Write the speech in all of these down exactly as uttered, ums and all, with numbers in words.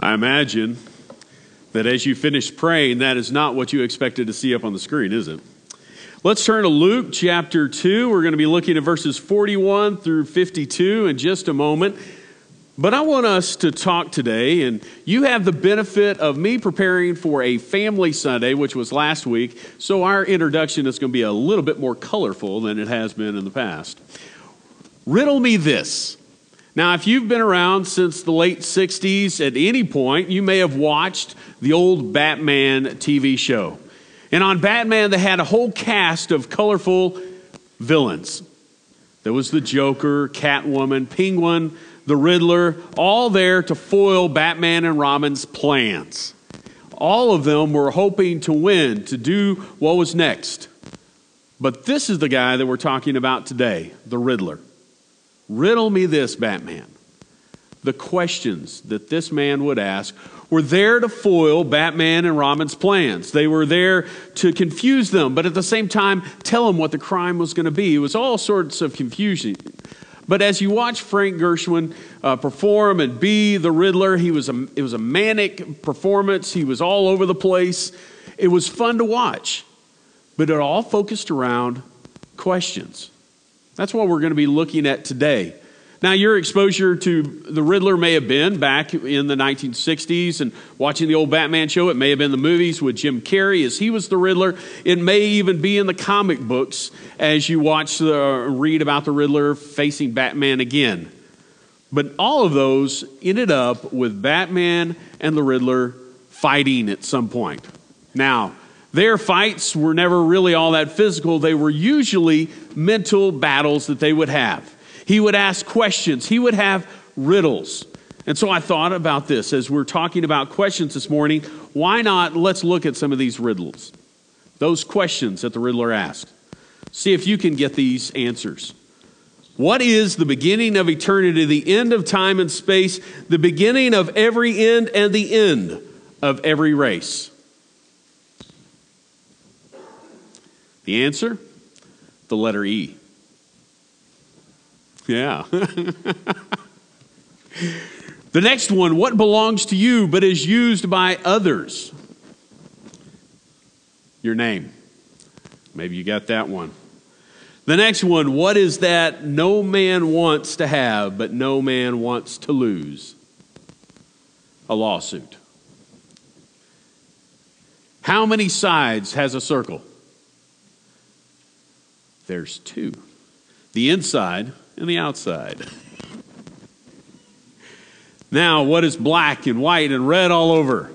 I imagine that as you finish praying, that is not what you expected to see up on the screen, is it? Let's turn to Luke chapter two. We're going to be looking at verses forty-one through fifty-two in just a moment. But I want us to talk today, and you have the benefit of me preparing for a family Sunday, which was last week, so our introduction is going to be a little bit more colorful than it has been in the past. Riddle me this. Now, if you've been around since the late sixties, at any point, you may have watched the old Batman T V show. And on Batman, they had a whole cast of colorful villains. There was the Joker, Catwoman, Penguin, the Riddler, all there to foil Batman and Robin's plans. All of them were hoping to win, to do what was next. But this is the guy that we're talking about today, the Riddler. Riddle me this, Batman. The questions that this man would ask were there to foil Batman and Robin's plans. They were there to confuse them, but at the same time, tell them what the crime was going to be. It was all sorts of confusion. But as you watch Frank Gershwin uh, perform and be the Riddler, he was a, it was a manic performance. He was all over the place. It was fun to watch, but it all focused around questions. That's what we're going to be looking at today. Now, your exposure to the Riddler may have been back in the nineteen sixties and watching the old Batman show. It may have been the movies with Jim Carrey as he was the Riddler. It may even be in the comic books as you watch the, read about the Riddler facing Batman again. But all of those ended up with Batman and the Riddler fighting at some point. Now, their fights were never really all that physical. They were usually mental battles that they would have. He would ask questions. He would have riddles. And so I thought about this as we're talking about questions this morning. Why not let's look at some of these riddles, those questions that the Riddler asked. See if you can get these answers. What is the beginning of eternity, the end of time and space, the beginning of every end and the end of every race? The answer? The letter E. Yeah. The next one, what belongs to you but is used by others? Your name. Maybe you got that one. The next one, what is that no man wants to have but no man wants to lose? A lawsuit. How many sides has a circle? There's two. The inside and the outside. Now, what is black and white and red all over?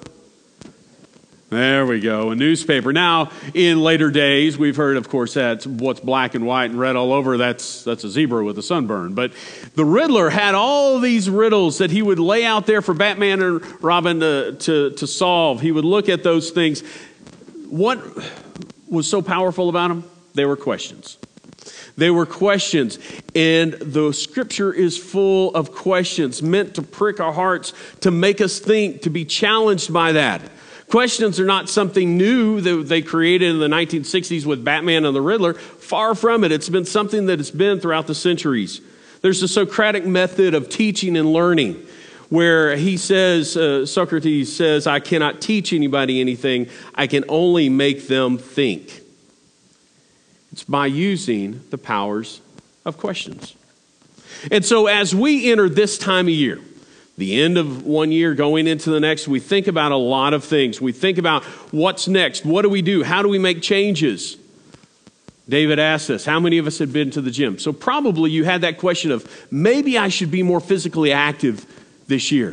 There we go, a newspaper. Now, in later days, we've heard, of course, that what's black and white and red all over, that's, that's a zebra with a sunburn. But the Riddler had all these riddles that he would lay out there for Batman and Robin to, to, to solve. He would look at those things. What was so powerful about them? They were questions. They were questions, and the scripture is full of questions meant to prick our hearts, to make us think, to be challenged by that. Questions are not something new that they created in the nineteen sixties with Batman and the Riddler. Far from it. It's been something that has been throughout the centuries. There's the Socratic method of teaching and learning, where he says, uh, Socrates says, I cannot teach anybody anything. I can only make them think. It's by using the powers of questions. And so as we enter this time of year, the end of one year going into the next, we think about a lot of things. We think about what's next. What do we do? How do we make changes? David asked us, how many of us had been to the gym? So probably you had that question of, maybe I should be more physically active this year.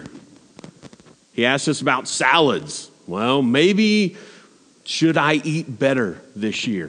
He asked us about salads. Well, maybe should I eat better this year?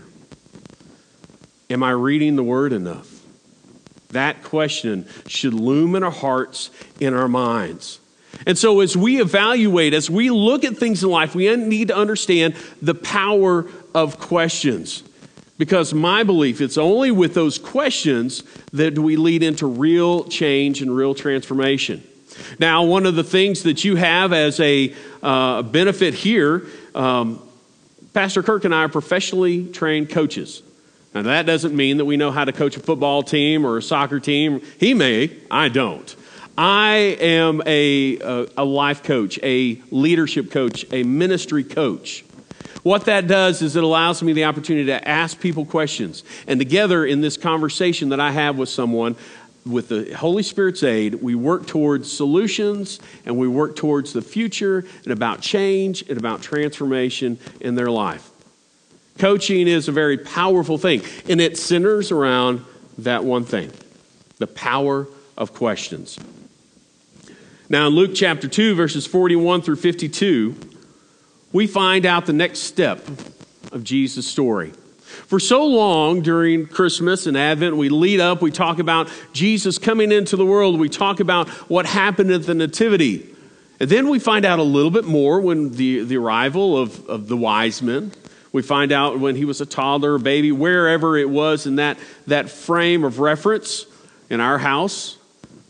Am I reading the Word enough? That question should loom in our hearts, in our minds. And so as we evaluate, as we look at things in life, we need to understand the power of questions. Because my belief, it's only with those questions that we lead into real change and real transformation. Now, one of the things that you have as a uh, benefit here, um, Pastor Kirk and I are professionally trained coaches. Now, that doesn't mean that we know how to coach a football team or a soccer team. He may, I don't. I am a, a, a life coach, a leadership coach, a ministry coach. What that does is it allows me the opportunity to ask people questions. And together in this conversation that I have with someone, with the Holy Spirit's aid, we work towards solutions and we work towards the future and about change and about transformation in their life. Coaching is a very powerful thing, and it centers around that one thing, the power of questions. Now in Luke chapter two, verses forty-one through fifty-two, we find out the next step of Jesus' story. For so long during Christmas and Advent, we lead up, we talk about Jesus coming into the world, we talk about what happened at the Nativity. And then we find out a little bit more when the, the arrival of, of the wise men. We find out when he was a toddler, a baby, wherever it was in that, that frame of reference. In our house,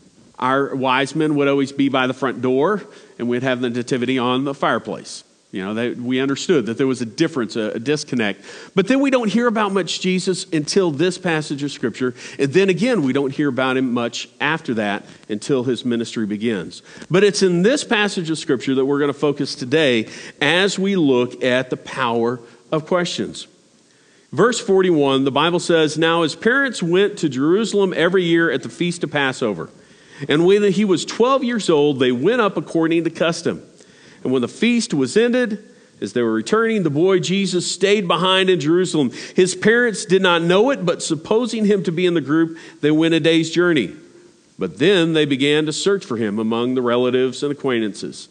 our wise men would always be by the front door, and we'd have the Nativity on the fireplace. You know, they, we understood that there was a difference, a, a disconnect. But then we don't hear about much Jesus until this passage of Scripture. And then again, we don't hear about him much after that until his ministry begins. But it's in this passage of Scripture that we're going to focus today as we look at the power of questions. Verse forty-one, the Bible says, "Now his parents went to Jerusalem every year at the feast of Passover. And when he was twelve years old, they went up according to custom. And when the feast was ended, as they were returning, the boy Jesus stayed behind in Jerusalem. His parents did not know it, but supposing him to be in the group, they went a day's journey. But then they began to search for him among the relatives and acquaintances.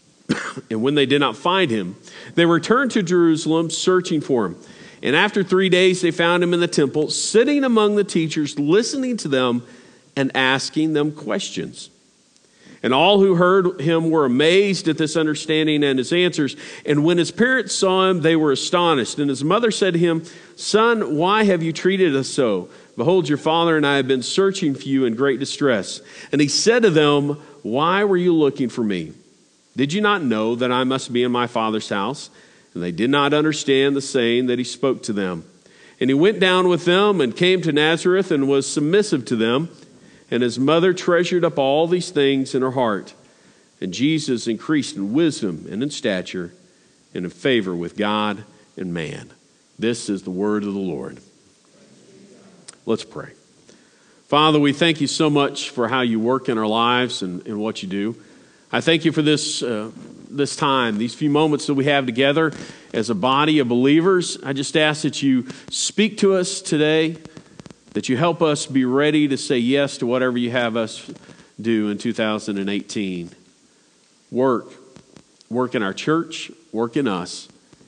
And when they did not find him, they returned to Jerusalem searching for him. And after three days, they found him in the temple, sitting among the teachers, listening to them and asking them questions. And all who heard him were amazed at this understanding and his answers. And when his parents saw him, they were astonished. And his mother said to him, 'Son, why have you treated us so? Behold, your father and I have been searching for you in great distress.' And he said to them, 'Why were you looking for me? Did you not know that I must be in my father's house?' And they did not understand the saying that he spoke to them. And he went down with them and came to Nazareth and was submissive to them. And his mother treasured up all these things in her heart. And Jesus increased in wisdom and in stature and in favor with God and man." This is the word of the Lord. Let's pray. Father, we thank you so much for how you work in our lives and, and what you do. I thank you for this, uh, this time, these few moments that we have together as a body of believers. I just ask that you speak to us today, that you help us be ready to say yes to whatever you have us do in two thousand eighteen. Work. Work in our church. Work in us.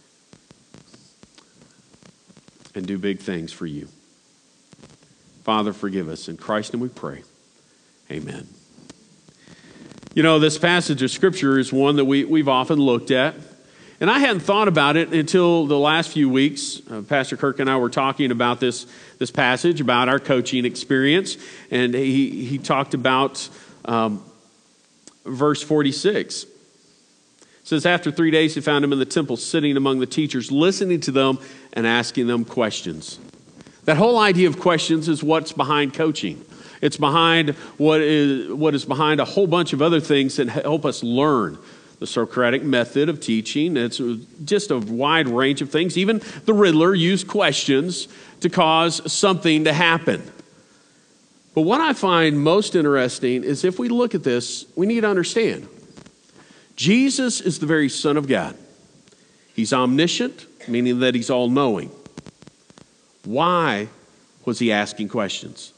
And do big things for you. Father, forgive us. In Christ's name we pray. Amen. You know, this passage of Scripture is one that we, we've often looked at. And I hadn't thought about it until the last few weeks. Uh, Pastor Kirk and I were talking about this, this passage, about our coaching experience. And he, he talked about um, verse forty-six. It says, "After three days they found him in the temple, sitting among the teachers, listening to them and asking them questions." That whole idea of questions is what's behind coaching. It's behind what is, what is behind a whole bunch of other things that help us learn. The Socratic method of teaching, it's just a wide range of things. Even the Riddler used questions to cause something to happen. But what I find most interesting is if we look at this, we need to understand. Jesus is the very Son of God. He's omniscient, meaning that he's all-knowing. Why was he asking questions?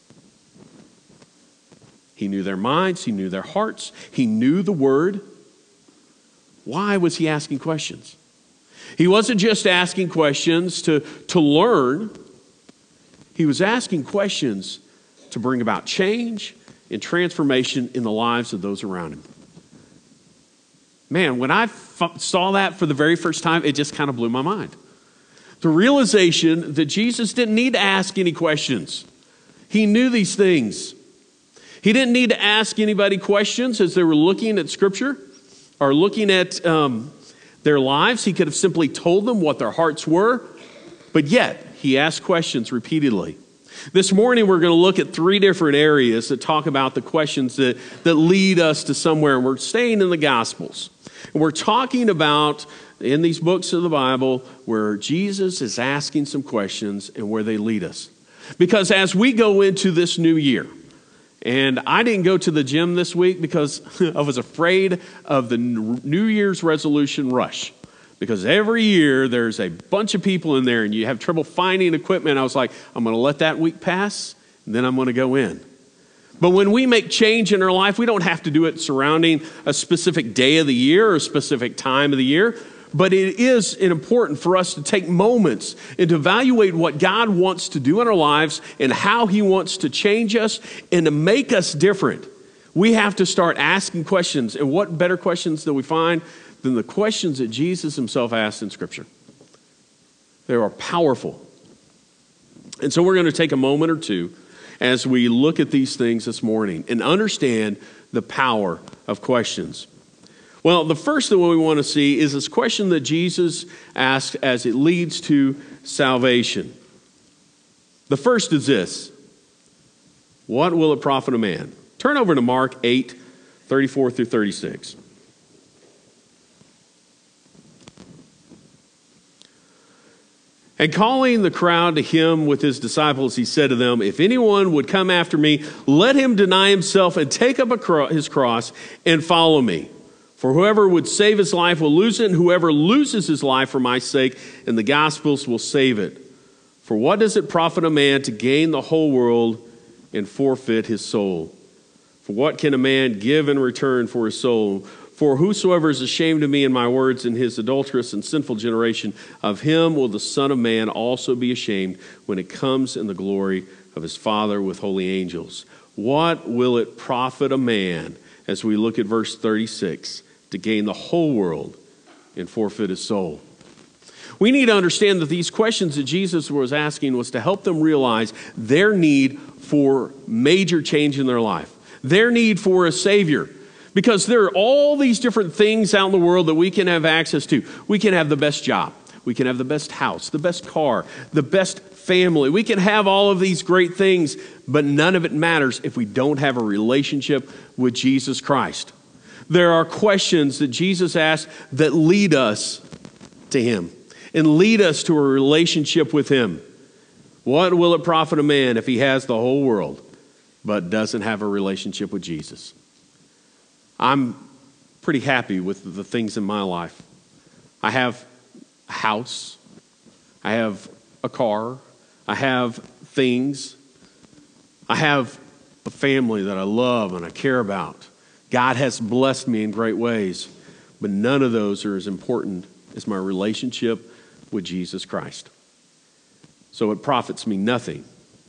He knew their minds, he knew their hearts, he knew the word. Why was he asking questions? He wasn't just asking questions to, to learn. He was asking questions to bring about change and transformation in the lives of those around him. Man, when I f- saw that for the very first time, it just kind of blew my mind. The realization that Jesus didn't need to ask any questions. He knew these things. He didn't need to ask anybody questions as they were looking at Scripture or looking at um, their lives. He could have simply told them what their hearts were, but yet he asked questions repeatedly. This morning, we're going to look at three different areas that talk about the questions that, that lead us to somewhere. And we're staying in the Gospels. And we're talking about, in these books of the Bible, where Jesus is asking some questions and where they lead us. Because as we go into this new year, and I didn't go to the gym this week because I was afraid of the New Year's resolution rush. Because every year there's a bunch of people in there and you have trouble finding equipment. I was like, I'm going to let that week pass, and then I'm going to go in. But when we make change in our life, we don't have to do it surrounding a specific day of the year or a specific time of the year. But it is important for us to take moments and to evaluate what God wants to do in our lives and how he wants to change us and to make us different. We have to start asking questions. And what better questions do we find than the questions that Jesus himself asked in Scripture? They are powerful. And so we're going to take a moment or two as we look at these things this morning and understand the power of questions. Well, the first thing we want to see is this question that Jesus asked as it leads to salvation. The first is this: what will it profit a man? Turn over to Mark eight, thirty-four through thirty-six. And calling the crowd to him with his disciples, he said to them, if anyone would come after me, let him deny himself and take up a cro- his cross and follow me. For whoever would save his life will lose it, and whoever loses his life for my sake and the gospel's will save it. For what does it profit a man to gain the whole world and forfeit his soul? For what can a man give in return for his soul? For whosoever is ashamed of me and my words in his adulterous and sinful generation, of him will the Son of Man also be ashamed when it comes in the glory of his Father with holy angels. What will it profit a man, as we look at verse thirty-six, to gain the whole world and forfeit his soul? We need to understand that these questions that Jesus was asking was to help them realize their need for major change in their life, their need for a Savior. Because there are all these different things out in the world that we can have access to. We can have the best job. We can have the best house, the best car, the best family. We can have all of these great things, but none of it matters if we don't have a relationship with Jesus Christ. There are questions that Jesus asked that lead us to him and lead us to a relationship with him. What will it profit a man if he has the whole world but doesn't have a relationship with Jesus? I'm pretty happy with the things in my life. I have a house. I have a car. I have things. I have a family that I love and I care about. God has blessed me in great ways, but none of those are as important as my relationship with Jesus Christ. So it profits me nothing.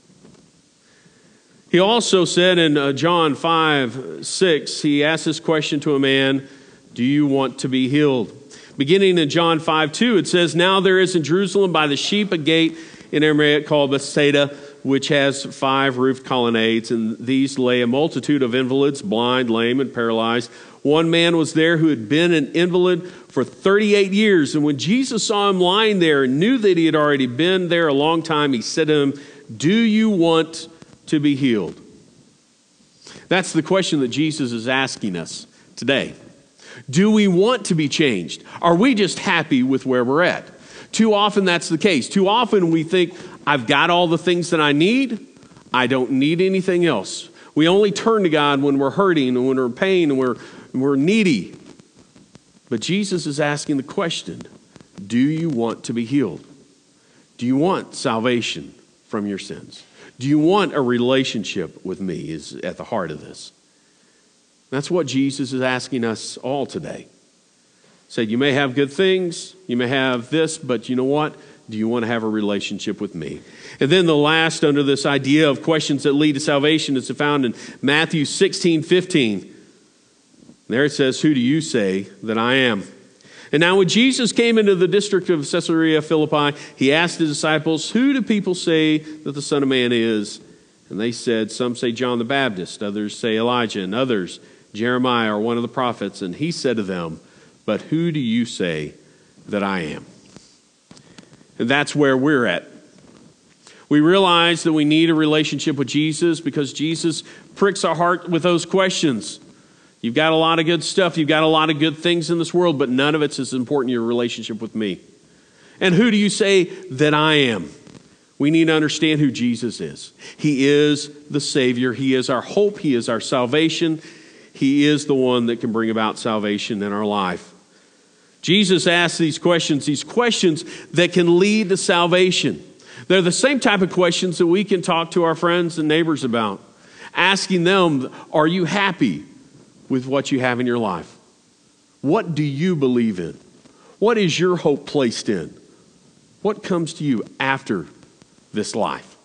He also said in uh, John five, six, he asked this question to a man, do you want to be healed? Beginning in John five, two, it says, now there is in Jerusalem by the sheep a gate in Aramaic called Bethsaida, which has five roofed colonnades, and these lay a multitude of invalids, blind, lame, and paralyzed. One man was there who had been an invalid for thirty-eight years, and when Jesus saw him lying there and knew that he had already been there a long time, he said to him, do you want to be healed? That's the question that Jesus is asking us today. Do we want to be changed? Are we just happy with where we're at? Too often that's the case. Too often we think, I've got all the things that I need. I don't need anything else. We only turn to God when we're hurting and when we're in pain and we're, we're needy. But Jesus is asking the question, do you want to be healed? Do you want salvation from your sins? Do you want a relationship with me is at the heart of this. That's what Jesus is asking us all today. Said, you may have good things, you may have this, but you know what? Do you want to have a relationship with me? And then the last under this idea of questions that lead to salvation is found in Matthew sixteen, fifteen. There it says, who do you say that I am? And now when Jesus came into the district of Caesarea Philippi, he asked his disciples, who do people say that the Son of Man is? And they said, some say John the Baptist, others say Elijah, and others Jeremiah or one of the prophets. And he said to them, but who do you say that I am? And that's where we're at. We realize that we need a relationship with Jesus because Jesus pricks our heart with those questions. You've got a lot of good stuff. You've got a lot of good things in this world, but none of it's as important as your relationship with me. And who do you say that I am? We need to understand who Jesus is. He is the Savior. He is our hope. He is our salvation. He is the one that can bring about salvation in our life. Jesus asks these questions, these questions that can lead to salvation. They're the same type of questions that we can talk to our friends and neighbors about. Asking them, are you happy with what you have in your life? What do you believe in? What is your hope placed in? What comes to you after this life?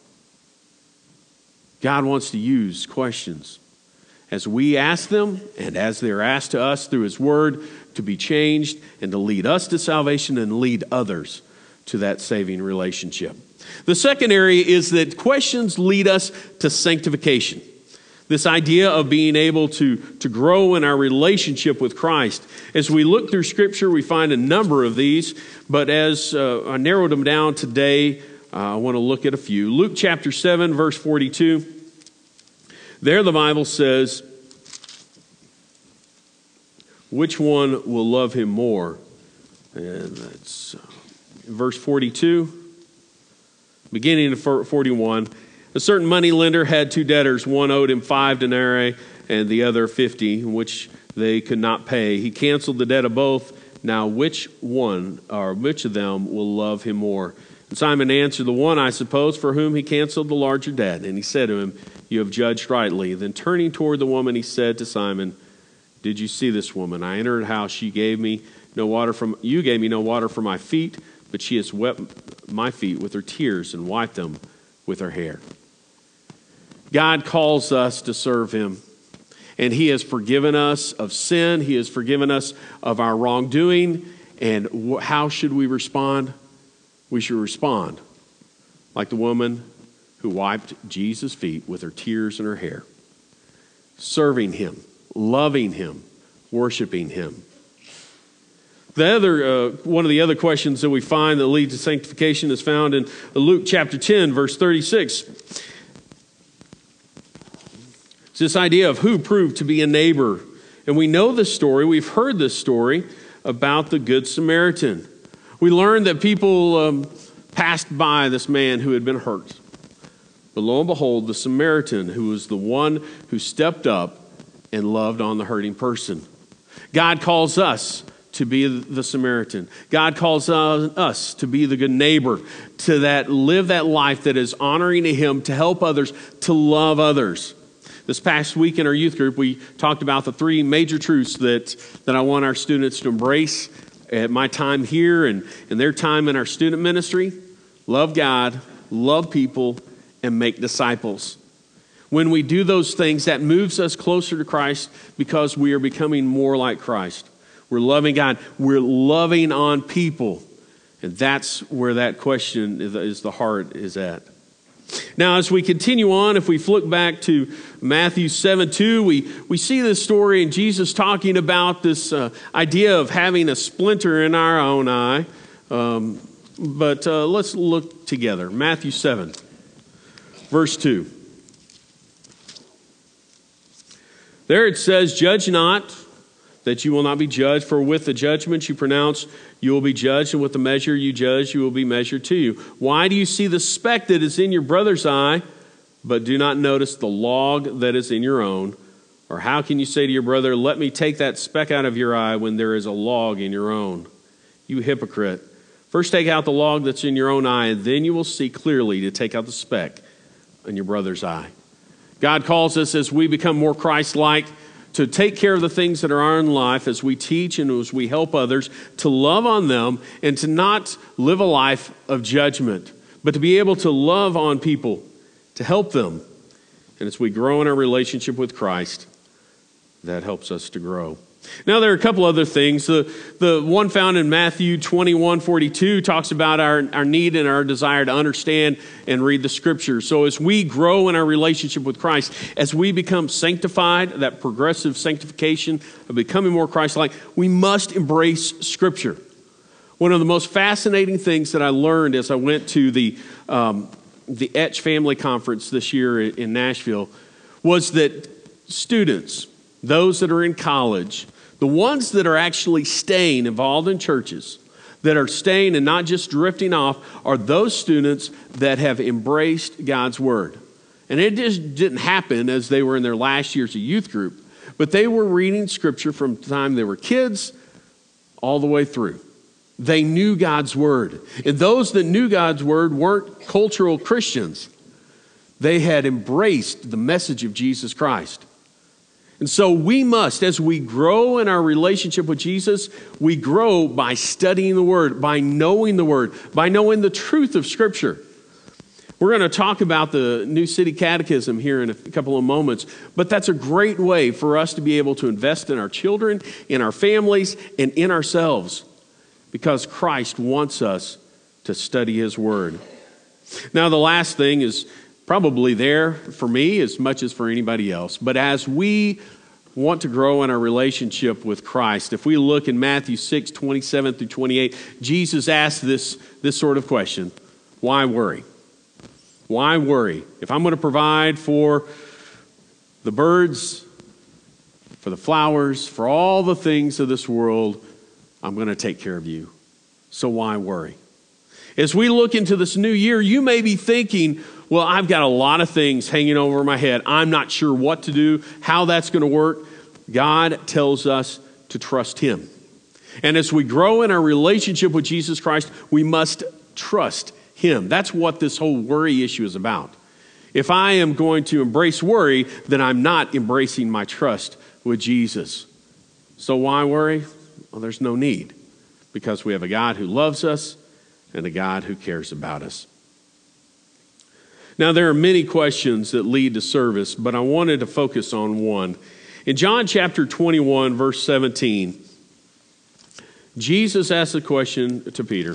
God wants to use questions as we ask them and as they're asked to us through His Word to be changed and to lead us to salvation and lead others to that saving relationship. The second area is that questions lead us to sanctification. This idea of being able to, to grow in our relationship with Christ. As we look through Scripture, we find a number of these, but as uh, I narrowed them down today, uh, I want to look at a few. Luke chapter seven, verse forty-two. There the Bible says, which one will love him more? And that's uh, verse forty-two, beginning of forty-one. A certain money lender had two debtors. One owed him five denarii and the other fifty, which they could not pay. He canceled the debt of both. Now which one or which of them will love him more? And Simon answered, the one, I suppose, for whom he canceled the larger debt. And he said to him, you have judged rightly. Then turning toward the woman, he said to Simon, did you see this woman? I entered her house. She gave me no water from, you gave me no water for my feet, but she has wet my feet with her tears and wiped them with her hair. God calls us to serve Him, and He has forgiven us of sin. He has forgiven us of our wrongdoing. And wh- how should we respond? We should respond like the woman who wiped Jesus' feet with her tears and her hair, serving Him, loving Him, worshiping Him. The other, uh, one of the other questions that we find that lead to sanctification is found in Luke chapter ten, verse thirty-six. It's this idea of who proved to be a neighbor. And we know this story. We've heard this story about the Good Samaritan. We learned that people um, passed by this man who had been hurt. But lo and behold, the Samaritan, who was the one who stepped up and loved on the hurting person. God calls us to be the Samaritan. God calls us to be the good neighbor, to that live that life that is honoring to Him, to help others, to love others. This past week in our youth group, we talked about the three major truths that, that I want our students to embrace at my time here and, and their time in our student ministry. Love God, love people, and make disciples. When we do those things, that moves us closer to Christ because we are becoming more like Christ. We're loving God. We're loving on people. And that's where that question is, is the heart is at. Now, as we continue on, if we look back to Matthew seven two, we, we see this story and Jesus talking about this uh, idea of having a splinter in our own eye. Um, but uh, let's look together. Matthew seven, verse two. There it says, judge not, that you will not be judged, for with the judgment you pronounce, you will be judged, and with the measure you judge, you will be measured to you. Why do you see the speck that is in your brother's eye, but do not notice the log that is in your own? Or how can you say to your brother, let me take that speck out of your eye when there is a log in your own? You hypocrite. First take out the log that's in your own eye, and then you will see clearly to take out the speck in your brother's eye. God calls us as we become more Christ-like to take care of the things that are our own life as we teach and as we help others, to love on them and to not live a life of judgment, but to be able to love on people, to help them. And as we grow in our relationship with Christ, that helps us to grow. Now, there are a couple other things. The, the one found in Matthew twenty-one forty-two talks about our, our need and our desire to understand and read the Scriptures. So as we grow in our relationship with Christ, as we become sanctified, that progressive sanctification of becoming more Christ-like, we must embrace Scripture. One of the most fascinating things that I learned as I went to the um, the Etch Family Conference this year in Nashville was that students, those that are in college, the ones that are actually staying involved in churches, that are staying and not just drifting off, are those students that have embraced God's Word. And it just didn't happen as they were in their last years of youth group, but they were reading Scripture from the time they were kids all the way through. They knew God's Word. And those that knew God's Word weren't cultural Christians. They had embraced the message of Jesus Christ. And so we must, as we grow in our relationship with Jesus, we grow by studying the Word, by knowing the Word, by knowing the truth of Scripture. We're going to talk about the New City Catechism here in a couple of moments, but that's a great way for us to be able to invest in our children, in our families, and in ourselves, because Christ wants us to study His Word. Now, the last thing is probably there for me as much as for anybody else, but as we want to grow in our relationship with Christ, if we look in Matthew six, twenty-seven through twenty-eight, Jesus asked this, this sort of question: why worry? Why worry? If I'm going to provide for the birds, for the flowers, for all the things of this world, I'm going to take care of you. So why worry? As we look into this new year, you may be thinking, well, I've got a lot of things hanging over my head. I'm not sure what to do, how that's going to work. God tells us to trust Him. And as we grow in our relationship with Jesus Christ, we must trust Him. That's what this whole worry issue is about. If I am going to embrace worry, then I'm not embracing my trust with Jesus. So why worry? Well, there's no need, because we have a God who loves us and a God who cares about us. Now, there are many questions that lead to service, but I wanted to focus on one. In John chapter twenty-one, verse seventeen, Jesus asked a question to Peter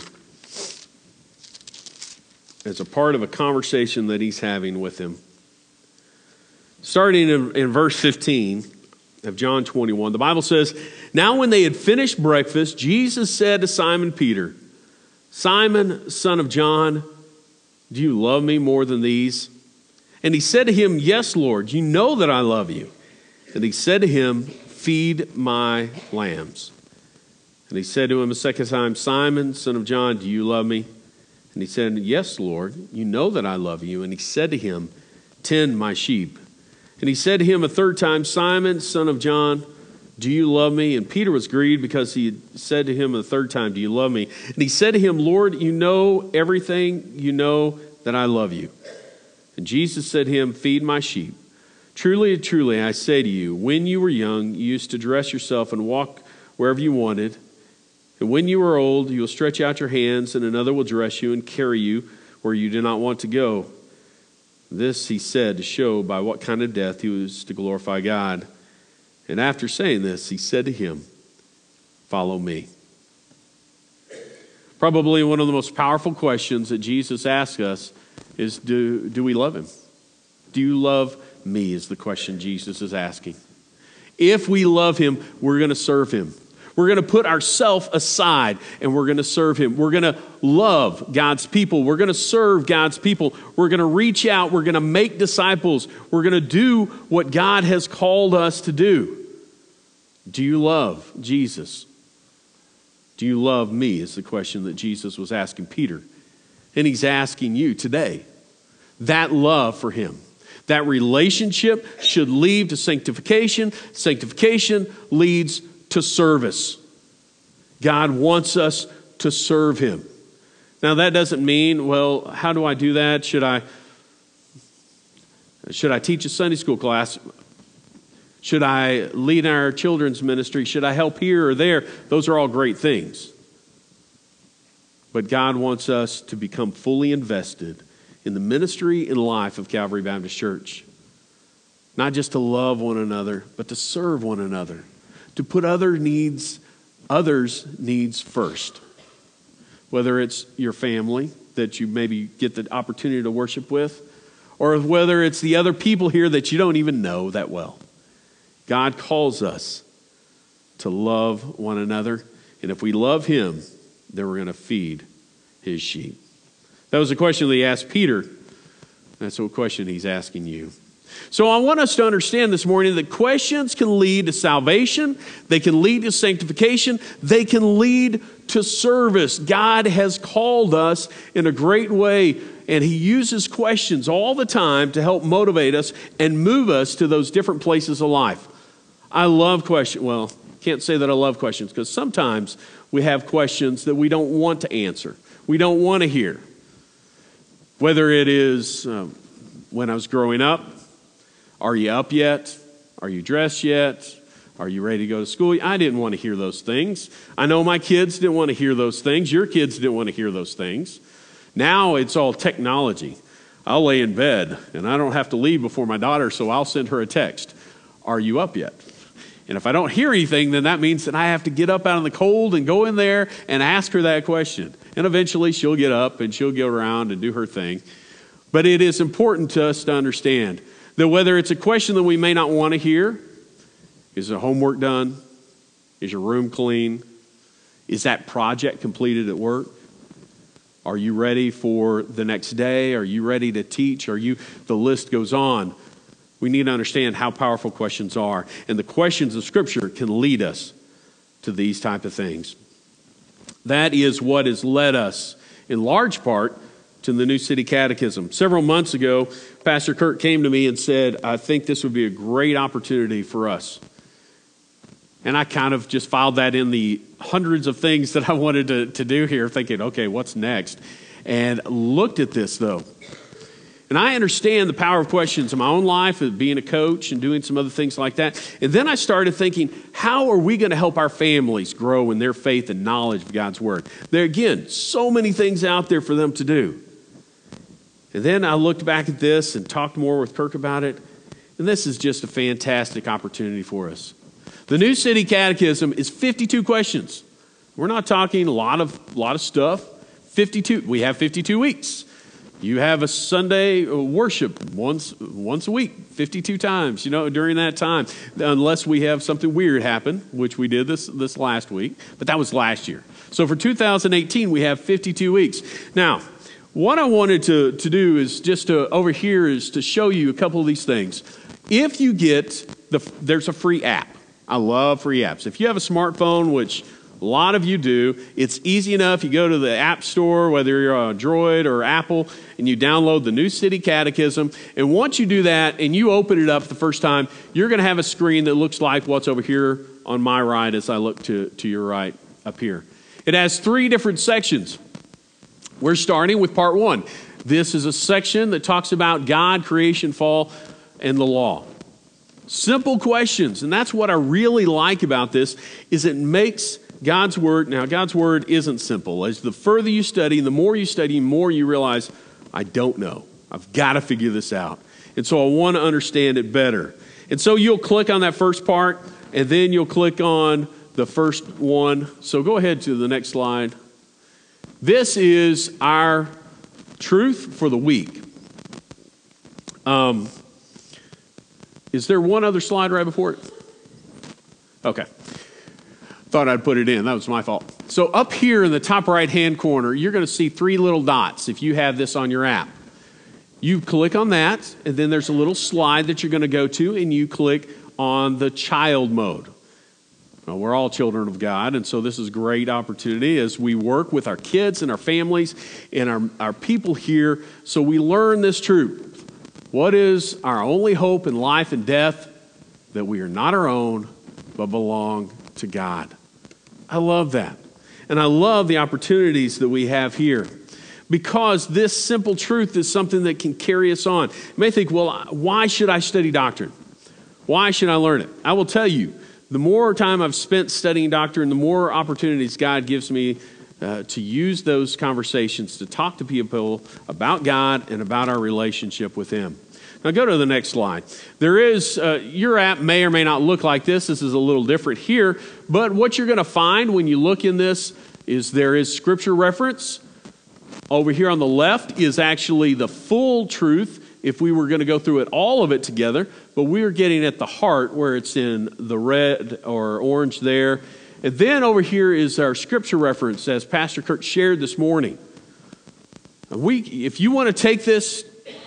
as a part of a conversation that he's having with him. Starting in, in verse fifteen of John twenty-one, the Bible says, "Now when they had finished breakfast, Jesus said to Simon Peter, 'Simon, son of John, do you love me more than these?' And he said to him, 'Yes, Lord, you know that I love you.' And he said to him, 'Feed my lambs.' And he said to him a second time, 'Simon, son of John, do you love me?' And he said, 'Yes, Lord, you know that I love you.' And he said to him, 'Tend my sheep.' And he said to him a third time, 'Simon, son of John, do you love me?' And Peter was grieved because he had said to him a third time, 'Do you love me?' And he said to him, 'Lord, you know everything. You know that I love you.' And Jesus said to him, 'Feed my sheep. Truly, truly, I say to you, when you were young, you used to dress yourself and walk wherever you wanted. And when you are old, you will stretch out your hands, and another will dress you and carry you where you do not want to go.' This he said to show by what kind of death he was to glorify God. And after saying this, he said to him, 'Follow me.'" Probably one of the most powerful questions that Jesus asks us is, do, do we love him? Do you love me, is the question Jesus is asking. If we love him, we're going to serve him. We're going to put ourselves aside and we're going to serve him. We're going to love God's people. We're going to serve God's people. We're going to reach out. We're going to make disciples. We're going to do what God has called us to do. Do you love Jesus? Do you love me, is the question that Jesus was asking Peter. And he's asking you today. That love for him, that relationship should lead to sanctification. Sanctification leads to service. God wants us to serve him. Now that doesn't mean, well, how do I do that? Should I, should I teach a Sunday school class? Should I lead our children's ministry? Should I help here or there? Those are all great things. But God wants us to become fully invested in the ministry and life of Calvary Baptist Church. Not just to love one another, but to serve one another. To put other needs, others' needs first. Whether it's your family that you maybe get the opportunity to worship with, or whether it's the other people here that you don't even know that well. God calls us to love one another. And if we love him, then we're going to feed his sheep. That was a question that he asked Peter. That's what question he's asking you. So I want us to understand this morning that questions can lead to salvation. They can lead to sanctification. They can lead to service. God has called us in a great way, and he uses questions all the time to help motivate us and move us to those different places of life. I love questions. Well, can't say that I love questions, because sometimes we have questions that we don't want to answer. We don't want to hear. Whether it is um, when I was growing up, are you up yet? Are you dressed yet? Are you ready to go to school? I didn't want to hear those things. I know my kids didn't want to hear those things. Your kids didn't want to hear those things. Now it's all technology. I'll lay in bed, and I don't have to leave before my daughter, so I'll send her a text. Are you up yet? And if I don't hear anything, then that means that I have to get up out in the cold and go in there and ask her that question. And eventually she'll get up and she'll go around and do her thing. But it is important to us to understand that whether it's a question that we may not want to hear, is the homework done? Is your room clean? Is that project completed at work? Are you ready for the next day? Are you ready to teach? Are you, the list goes on. We need to understand how powerful questions are. And the questions of Scripture can lead us to these type of things. That is what has led us, in large part, to the New City Catechism. Several months ago, Pastor Kurt came to me and said, I think this would be a great opportunity for us. And I kind of just filed that in the hundreds of things that I wanted to, to do here, thinking, okay, what's next? And looked at this, though. And I understand the power of questions in my own life, of being a coach and doing some other things like that. And then I started thinking, how are we going to help our families grow in their faith and knowledge of God's Word? There, again, so many things out there for them to do. And then I looked back at this and talked more with Kirk about it. And this is just a fantastic opportunity for us. The New City Catechism is fifty-two questions. We're not talking a lot of, lot of stuff. fifty-two. We have fifty-two weeks. You have a Sunday worship once once a week, fifty-two times, you know, during that time, unless we have something weird happen, which we did this, this last week, but that was last year. So for two thousand eighteen, we have fifty-two weeks. Now, what I wanted to, to do is just to, over here, is to show you a couple of these things. If you get, the there's a free app. I love free apps. If you have a smartphone, which a lot of you do, it's easy enough. You go to the App Store, whether you're on Android or Apple, and you download the New City Catechism. And once you do that and you open it up the first time, you're going to have a screen that looks like what's over here on my right as I look to, to your right up here. It has three different sections. We're starting with part one. This is a section that talks about God, creation, fall, and the law. Simple questions. And that's what I really like about this, is it makes God's Word, now God's Word isn't simple. As the further you study, the more you study, the more you realize, I don't know. I've got to figure this out. And so I want to understand it better. And so you'll click on that first part, and then you'll click on the first one. So go ahead to the next slide. This is our truth for the week. Um, is there one other slide right before it? Okay. Thought I'd put it in. That was my fault. So up here in the top right-hand corner, you're going to see three little dots if you have this on your app. You click on that, and then there's a little slide that you're going to go to, and you click on the child mode. Well, we're all children of God, and so this is a great opportunity as we work with our kids and our families and our, our people here, so we learn this truth. What is our only hope in life and death? That we are not our own, but belong to God. I love that. And I love the opportunities that we have here, because this simple truth is something that can carry us on. You may think, well, why should I study doctrine? Why should I learn it? I will tell you, the more time I've spent studying doctrine, the more opportunities God gives me uh, to use those conversations to talk to people about God and about our relationship with Him. Now go to the next slide. There is, uh, your app may or may not look like this. This is a little different here. But what you're going to find when you look in this is there is scripture reference. Over here on the left is actually the full truth if we were going to go through it, all of it together. But we are getting at the heart where it's in the red or orange there. And then over here is our scripture reference as Pastor Kirk shared this morning. We, if you want to take this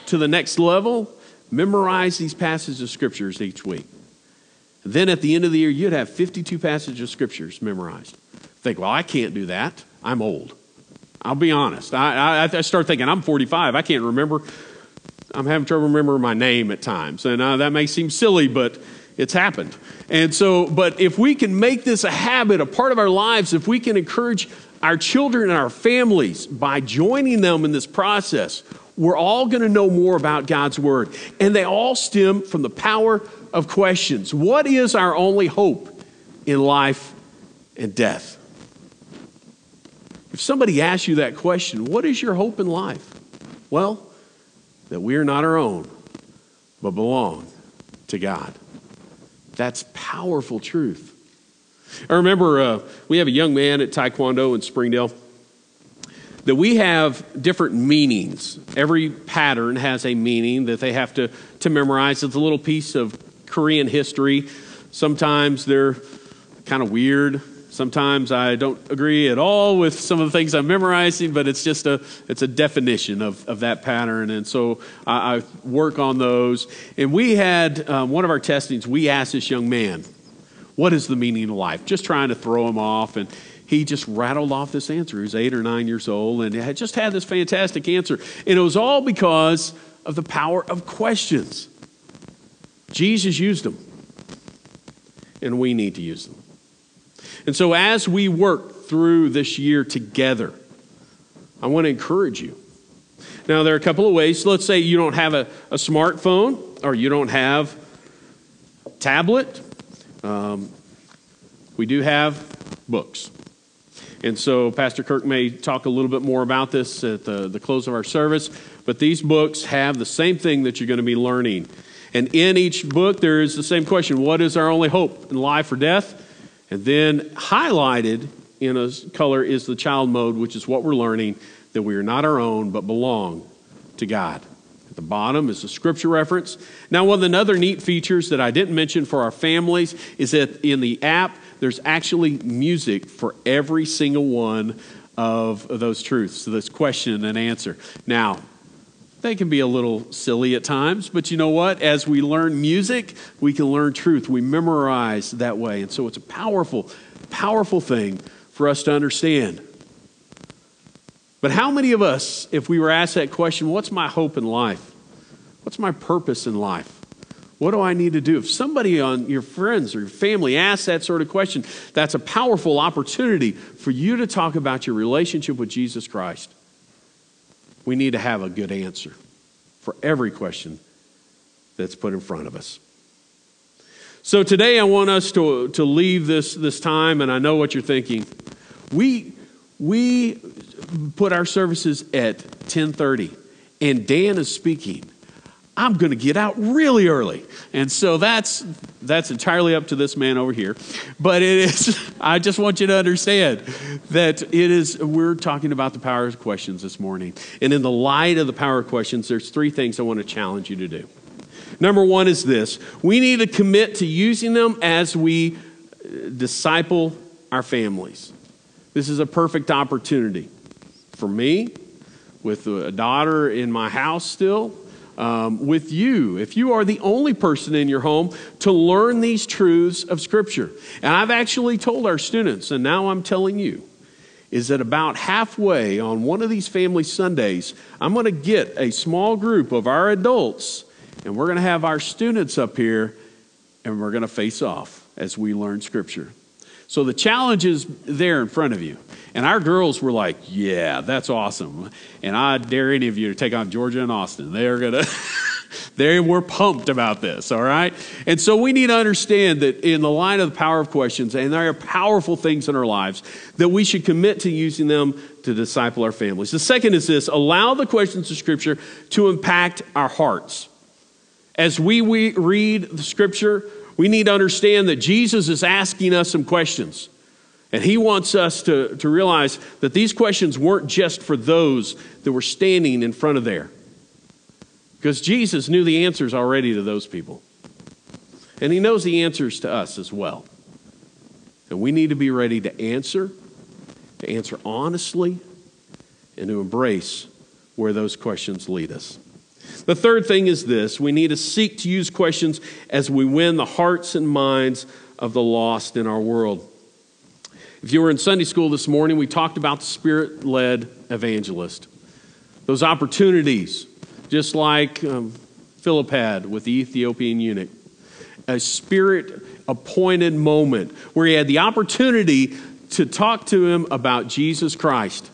to the next level, memorize these passages of scriptures each week. And then at the end of the year, you'd have fifty-two passages of scriptures memorized. Think, well, I can't do that. I'm old. I'll be honest. I, I, I start thinking, I'm forty-five. I can't remember. I'm having trouble remembering my name at times. And uh, that may seem silly, but it's happened. And so, but if we can make this a habit, a part of our lives, if we can encourage our children and our families by joining them in this process, we're all going to know more about God's word. And they all stem from the power of questions. What is our only hope in life and death? If somebody asks you that question, what is your hope in life? Well, that we are not our own, but belong to God. That's powerful truth. I remember uh, we have a young man at Taekwondo in Springdale that we have different meanings. Every pattern has a meaning that they have to, to memorize. It's a little piece of Korean history. Sometimes they're kind of weird. Sometimes I don't agree at all with some of the things I'm memorizing, but it's just a it's a definition of, of that pattern. And so I, I work on those. And we had um, one of our testings, we asked this young man, what is the meaning of life? Just trying to throw him off. And he just rattled off this answer. He was eight or nine years old and had just had this fantastic answer. And it was all because of the power of questions. Jesus used them. And we need to use them. And so as we work through this year together, I want to encourage you. Now, there are a couple of ways. Let's say you don't have a, a smartphone or you don't have a tablet. Um, we do have books. And so Pastor Kirk may talk a little bit more about this at the, the close of our service. But these books have the same thing that you're going to be learning. And in each book, there is the same question. What is our only hope in life or death? And then highlighted in a color is the child mode, which is what we're learning, that we are not our own, but belong to God. At the bottom is the scripture reference. Now, one of the other neat features that I didn't mention for our families is that in the app, there's actually music for every single one of those truths, so this question and answer. Now, they can be a little silly at times, but you know what? As we learn music, we can learn truth. We memorize that way. And so it's a powerful, powerful thing for us to understand. But how many of us, if we were asked that question, what's my hope in life? What's my purpose in life? What do I need to do? If somebody on your friends or your family asks that sort of question, that's a powerful opportunity for you to talk about your relationship with Jesus Christ. We need to have a good answer for every question that's put in front of us. So today I want us to, to leave this, this time, and I know what you're thinking. We, we put our services at ten thirty, and Dan is speaking. I'm going to get out really early. And so that's that's entirely up to this man over here. But it is, I just want you to understand that it is, we're talking about the power of questions this morning. And in the light of the power of questions, there's three things I want to challenge you to do. Number one is this. We need to commit to using them as we disciple our families. This is a perfect opportunity for me, with a daughter in my house still, Um, with you, if you are the only person in your home, to learn these truths of Scripture. And I've actually told our students, and now I'm telling you, is that about halfway on one of these family Sundays, I'm going to get a small group of our adults, and we're going to have our students up here, and we're going to face off as we learn Scripture. So the challenge is there in front of you. And our girls were like, yeah, that's awesome. And I dare any of you to take on Georgia and Austin. They're going to, they were pumped about this, all right? And so we need to understand that in the line of the power of questions, and there are powerful things in our lives, that we should commit to using them to disciple our families. The second is this: allow the questions of Scripture to impact our hearts. As we, we read the Scripture, we need to understand that Jesus is asking us some questions. And he wants us to, to realize that these questions weren't just for those that were standing in front of there. Because Jesus knew the answers already to those people. And he knows the answers to us as well. And we need to be ready to answer, to answer honestly, and to embrace where those questions lead us. The third thing is this: we need to seek to use questions as we win the hearts and minds of the lost in our world. If you were in Sunday school this morning, we talked about the Spirit-led evangelist. Those opportunities, just like um, Philip had with the Ethiopian eunuch. A Spirit-appointed moment where he had the opportunity to talk to him about Jesus Christ.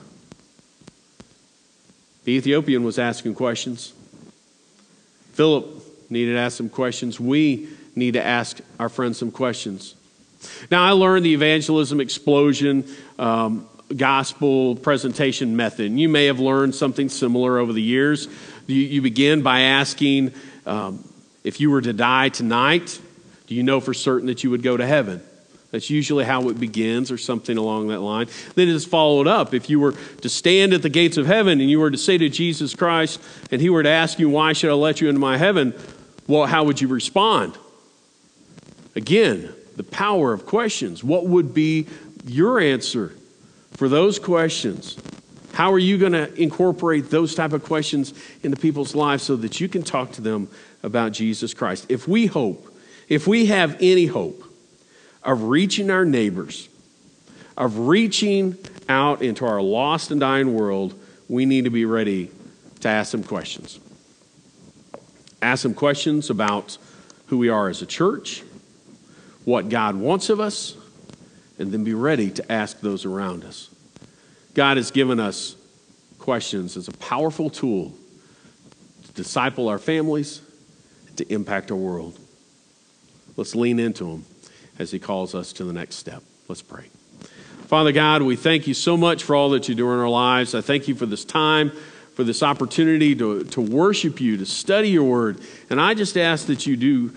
The Ethiopian was asking questions. Philip needed to ask some questions. We need to ask our friends some questions. Now, I learned the evangelism explosion um, gospel presentation method. And you may have learned something similar over the years. You, you begin by asking, um, if you were to die tonight, do you know for certain that you would go to heaven? That's usually how it begins, or something along that line. Then it is followed up. If you were to stand at the gates of heaven and you were to say to Jesus Christ, and he were to ask you, why should I let you into my heaven? Well, how would you respond? Again, the power of questions. What would be your answer for those questions? How are you going to incorporate those type of questions into people's lives so that you can talk to them about Jesus Christ? If we hope, if we have any hope of reaching our neighbors, of reaching out into our lost and dying world, we need to be ready to ask them questions. Ask them questions about who we are as a church, what God wants of us, and then be ready to ask those around us. God has given us questions as a powerful tool to disciple our families, to impact our world. Let's lean into them as he calls us to the next step. Let's pray. Father God, we thank you so much for all that you do in our lives. I thank you for this time, for this opportunity to, to worship you, to study your word. And I just ask that you do,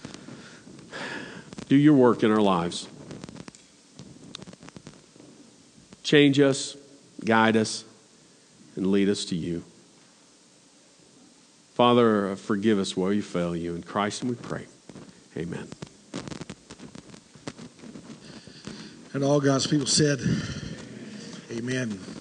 do your work in our lives. Change us, guide us, and lead us to you. Father, forgive us where we fail you. In Christ we pray. Amen. And all God's people said, amen.